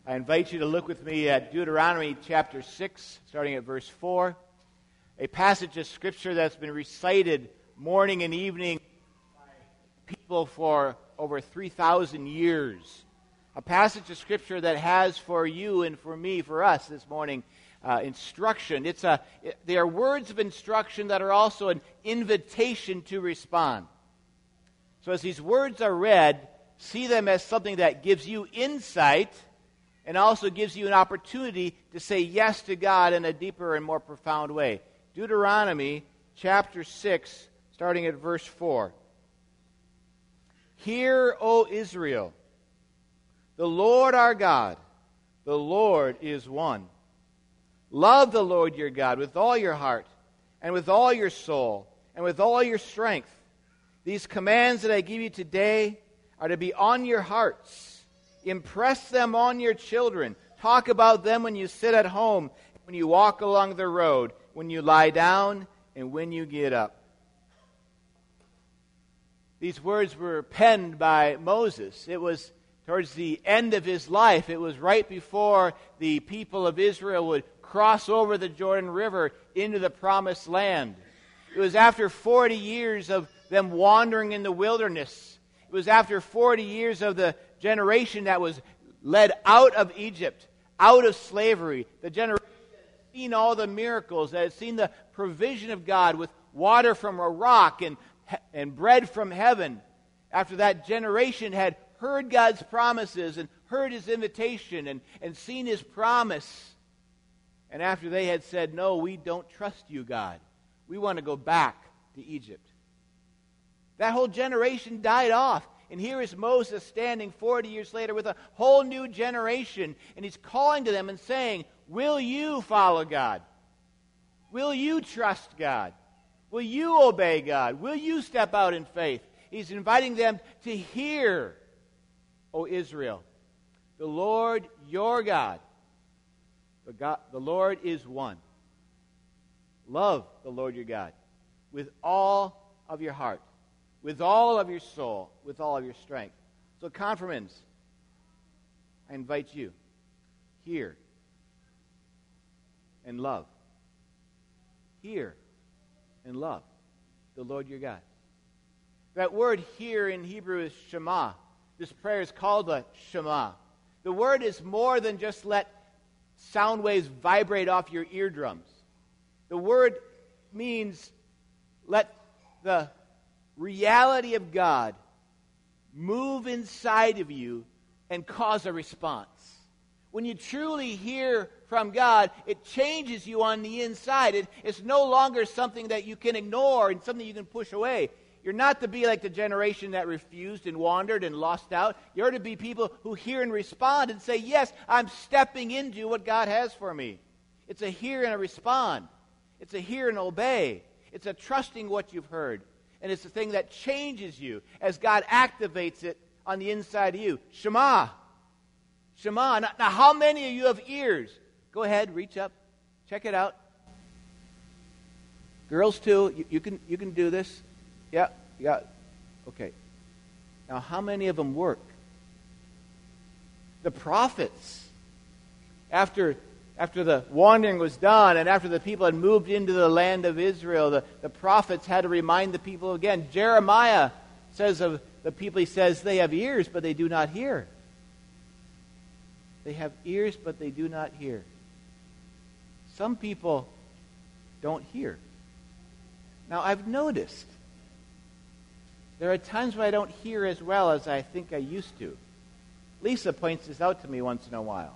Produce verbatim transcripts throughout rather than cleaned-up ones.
I invite you to look with me at Deuteronomy chapter six, starting at verse four, a passage of Scripture that's been recited morning and evening by people for over three thousand years. A passage of Scripture that has for you and for me, for us this morning, uh, instruction. It's a, it, they are words of instruction that are also an invitation to respond. So as these words are read, see them as something that gives you insight and also gives you an opportunity to say yes to God in a deeper and more profound way. Deuteronomy chapter six, starting at verse four. Hear, O Israel, the Lord our God, the Lord is one. Love the Lord your God with all your heart, and with all your soul, and with all your strength. These commands that I give you today are to be on your hearts. Impress them on your children. Talk about them when you sit at home, when you walk along the road, when you lie down, and when you get up. These words were penned by Moses. It was towards the end of his life. It was right before the people of Israel would cross over the Jordan River into the promised land. It was after forty years of them wandering in the wilderness. It was after forty years of the generation that was led out of Egypt, out of slavery. The generation that had seen all the miracles, that had seen the provision of God with water from a rock and, and bread from heaven. After that generation had heard God's promises and heard His invitation and, and seen His promise. And after they had said, no, we don't trust you, God. We want to go back to Egypt. That whole generation died off. And here is Moses standing forty years later with a whole new generation. And he's calling to them and saying, will you follow God? Will you trust God? Will you obey God? Will you step out in faith? He's inviting them to hear, O Israel, the Lord your God, the, God, the Lord is one. Love the Lord your God with all of your heart, with all of your soul, with all of your strength. So, confirmants, I invite you, hear and love. Hear and love the Lord your God. That word hear in Hebrew is Shema. This prayer is called a Shema. The word is more than just let sound waves vibrate off your eardrums. The word means let the reality of God move inside of you and cause a response. When you truly hear from God, it changes you on the inside. It, it's no longer something that you can ignore and something you can push away. You're not to be like the generation that refused and wandered and lost out. You're to be people who hear and respond and say, yes, I'm stepping into what God has for me. It's a hear and a respond. It's a hear and obey. It's a trusting what you've heard. And it's the thing that changes you as God activates it on the inside of you. Shema. Shema. Now, now, how many of you have ears? Go ahead, reach up. Check it out. Girls, too, you, you can you can do this. Yeah, yeah. Okay. Now, how many of them work? The prophets. After... After the wandering was done and after the people had moved into the land of Israel, the, the prophets had to remind the people again. Jeremiah says of the people, he says, they have ears, but they do not hear. They have ears, but they do not hear. Some people don't hear. Now, I've noticed there are times when I don't hear as well as I think I used to. Lisa points this out to me once in a while.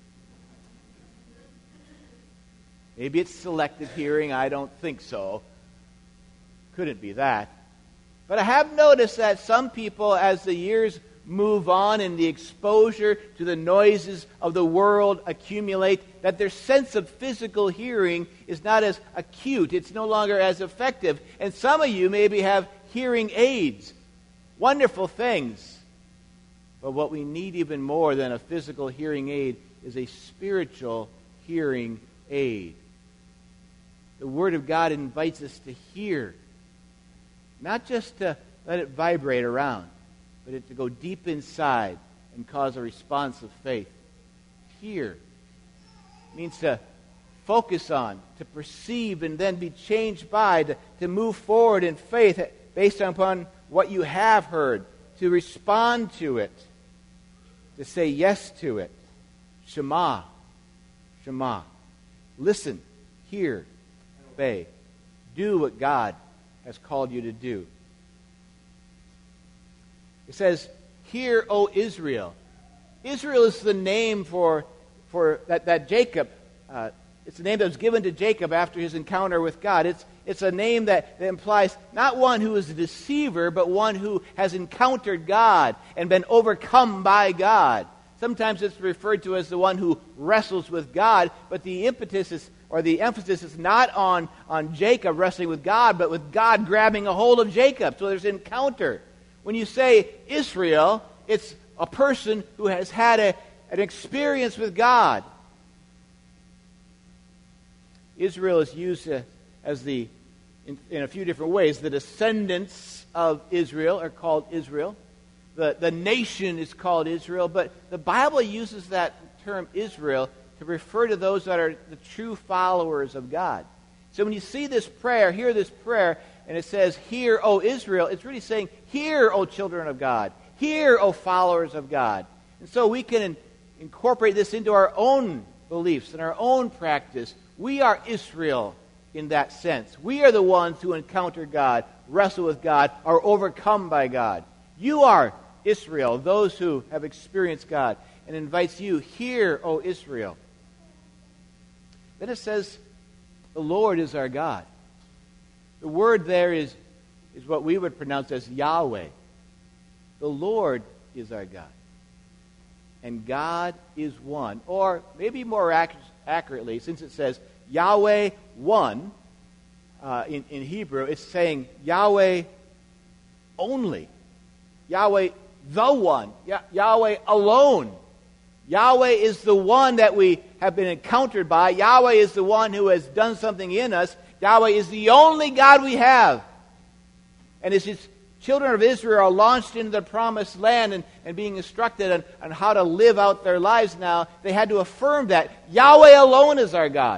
Maybe it's selective hearing. I don't think so. Couldn't be that. But I have noticed that some people, as the years move on and the exposure to the noises of the world accumulate, that their sense of physical hearing is not as acute. It's no longer as effective. And some of you maybe have hearing aids. Wonderful things. But what we need even more than a physical hearing aid is a spiritual hearing aid. The Word of God invites us to hear, not just to let it vibrate around, but it to go deep inside and cause a response of faith. hear. It means to focus on, to perceive, and then be changed by, to, to move forward in faith based upon what you have heard, to respond to it, to say yes to it. Shema. Shema. Listen, hear, obey. Do what God has called you to do. It says, "Hear, O Israel." Israel is the name for, for that, that Jacob, uh, it's the name that was given to Jacob after his encounter with God. It's, it's a name that, that implies not one who is a deceiver, but one who has encountered God and been overcome by God. Sometimes it's referred to as the one who wrestles with God, but the impetus is, or the emphasis is not on, on Jacob wrestling with God, but with God grabbing a hold of Jacob. So there's an encounter. When you say Israel, it's a person who has had a, an experience with God. Israel is used uh, as the, in, in a few different ways. The descendants of Israel are called Israel. The, the nation is called Israel. But the Bible uses that term Israel to refer to those that are the true followers of God. So when you see this prayer, hear this prayer, and it says, "Hear, O Israel," it's really saying, "Hear, O children of God. Hear, O followers of God." And so we can in, incorporate this into our own beliefs and our own practice. We are Israel in that sense. We are the ones who encounter God, wrestle with God, are overcome by God. You are Israel, those who have experienced God, and invites you, "Hear, O Israel." Then it says, "The Lord is our God." The word there is, is what we would pronounce as Yahweh. The Lord is our God. And God is one. Or maybe more ac- accurately, since it says Yahweh one uh, in, in Hebrew, it's saying Yahweh only. Yahweh the one. Yah- Yahweh alone. Yahweh is the one that we have been encountered by. Yahweh is the one who has done something in us. Yahweh is the only God we have. And as his children of Israel are launched into the promised land and, and being instructed on, on how to live out their lives now, they had to affirm that Yahweh alone is our God.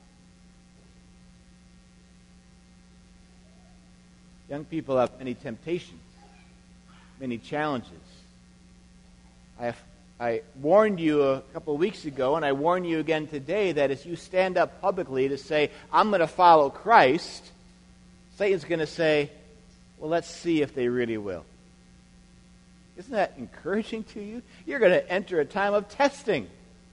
Young people have many temptations, many challenges. I have I warned you a couple of weeks ago, and I warn you again today, that as you stand up publicly to say, "I'm going to follow Christ," Satan's going to say, "Well, let's see if they really will." Isn't that encouraging to you? You're going to enter a time of testing.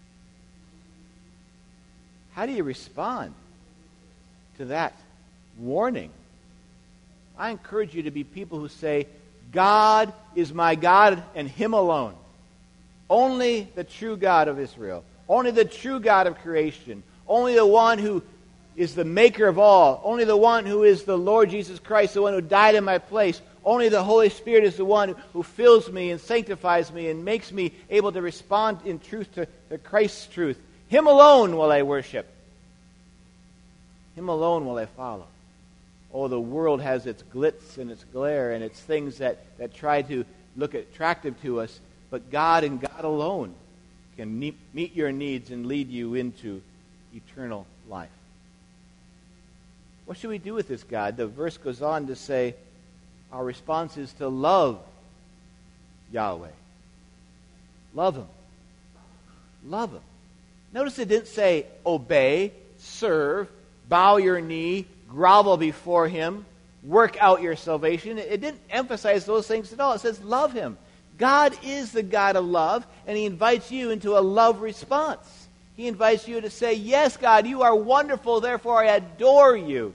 How do you respond to that warning? I encourage you to be people who say, "God is my God and Him alone. Only the true God of Israel. Only the true God of creation. Only the one who is the maker of all. Only the one who is the Lord Jesus Christ, the one who died in my place. Only the Holy Spirit is the one who fills me and sanctifies me and makes me able to respond in truth to, to Christ's truth. Him alone will I worship. Him alone will I follow." Oh, the world has its glitz and its glare and its things that, that try to look attractive to us. But God and God alone can meet your needs and lead you into eternal life. What should we do with this God? The verse goes on to say our response is to love Yahweh. Love Him. Love Him. Notice it didn't say obey, serve, bow your knee, grovel before Him, work out your salvation. It didn't emphasize those things at all. It says love Him. God is the God of love, and He invites you into a love response. He invites you to say, "Yes, God, you are wonderful, therefore I adore you."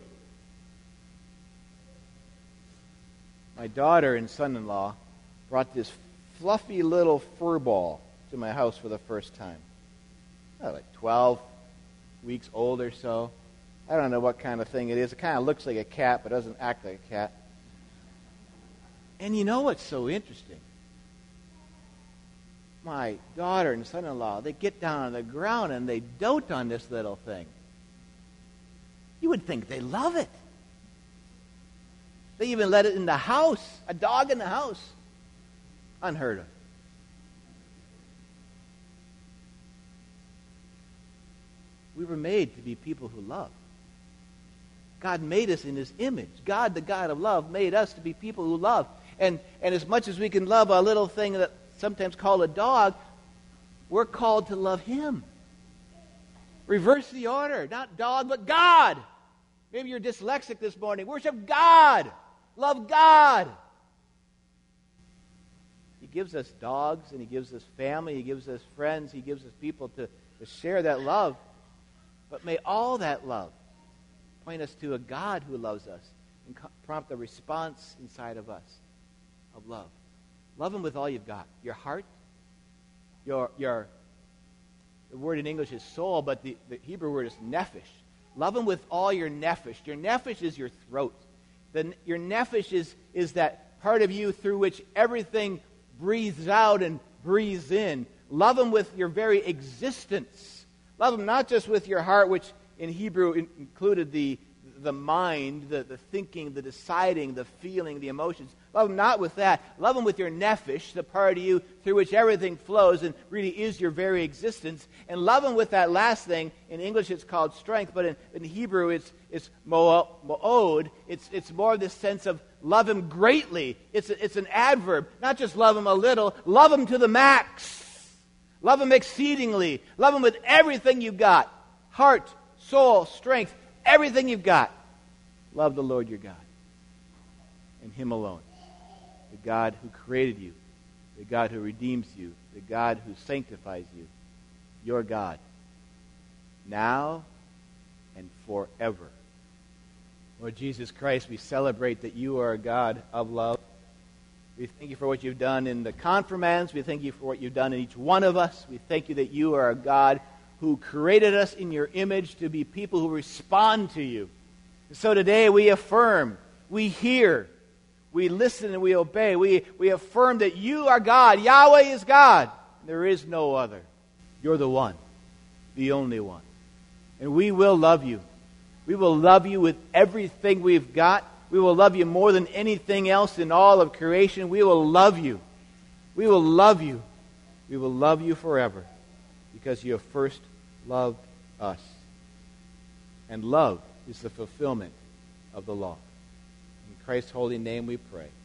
My daughter and son-in-law brought this fluffy little fur ball to my house for the first time. Oh, like twelve weeks old or so. I don't know what kind of thing it is. It kind of looks like a cat, but doesn't act like a cat. And you know what's so interesting? My daughter and son-in-law, they get down on the ground and they dote on this little thing. You would think they love it. They even let it in the house, a dog in the house. Unheard of. We were made to be people who love. God made us in his image. God, the God of love, made us to be people who love. And, and as much as we can love a little thing that sometimes called a dog, we're called to love him. Reverse the order. Not dog, but God. Maybe you're dyslexic this morning. Worship God. Love God. He gives us dogs, and he gives us family, he gives us friends, he gives us people to, to share that love. But may all that love point us to a God who loves us and co- prompt a response inside of us of love. Love him with all you've got. Your heart, your, your the word in English is soul, but the, the Hebrew word is nephesh. Love him with all your nephesh. Your nephesh is your throat. The, your nephesh is, is that part of you through which everything breathes out and breathes in. Love him with your very existence. Love him not just with your heart, which in Hebrew in- included the, the mind, the, the thinking, the deciding, the feeling, the emotions. Love him not with that. Love him with your nephesh, the part of you through which everything flows and really is your very existence. And love him with that last thing. In English it's called strength, but in, in Hebrew it's, it's mo'od. It's, it's more this sense of love him greatly. It's, a, it's an adverb. Not just love him a little. Love him to the max. Love him exceedingly. Love him with everything you've got. Heart, soul, strength, everything you've got. Love the Lord your God. And him alone. The God who created you. The God who redeems you. The God who sanctifies you. Your God. Now and forever. Lord Jesus Christ, we celebrate that you are a God of love. We thank you for what you've done in the confirmands. We thank you for what you've done in each one of us. We thank you that you are a God who created us in your image to be people who respond to you. And so today we affirm, we hear, we listen and we obey. We, we affirm that you are God. Yahweh is God. There is no other. You're the one, the only one. And we will love you. We will love you with everything we've got. We will love you more than anything else in all of creation. We will love you. We will love you. We will love you forever because you have first loved us. And love is the fulfillment of the law. In Christ's holy name we pray.